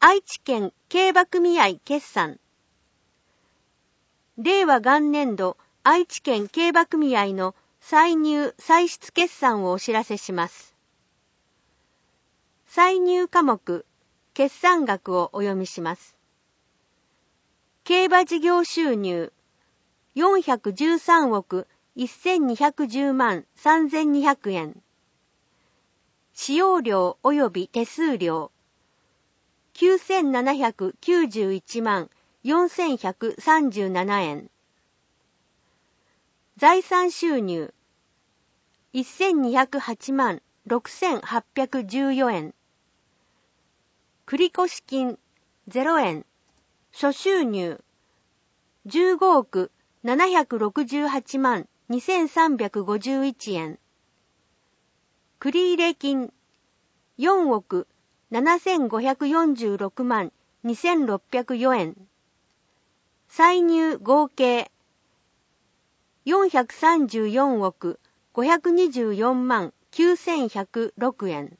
愛知県競馬組合決算。令和元年度愛知県競馬組合の歳入歳出決算をお知らせします。歳入科目、決算額をお読みします。競馬事業収入413億1210万3200円。使用料及び手数料9791万4137円。財産収入1208万6814円。繰越金0円。諸収入15億768万2351円。繰入金4億7546万2604円。歳入合計434億524万9106円。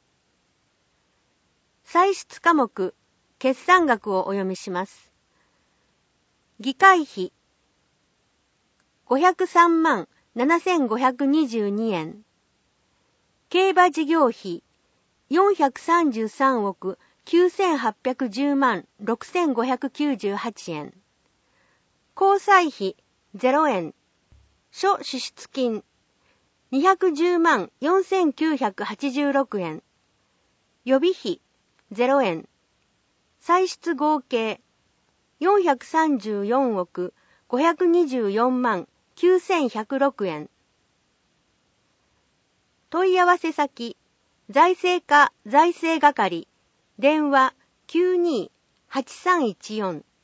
歳出科目、決算額をお読みします。議会費503万7522円。競馬事業費433億9810万6598円。交際費0円。諸支出金210万4986円。予備費0円。歳出合計434億524万9106円。問い合わせ先、財政課財政係、電話 92-8314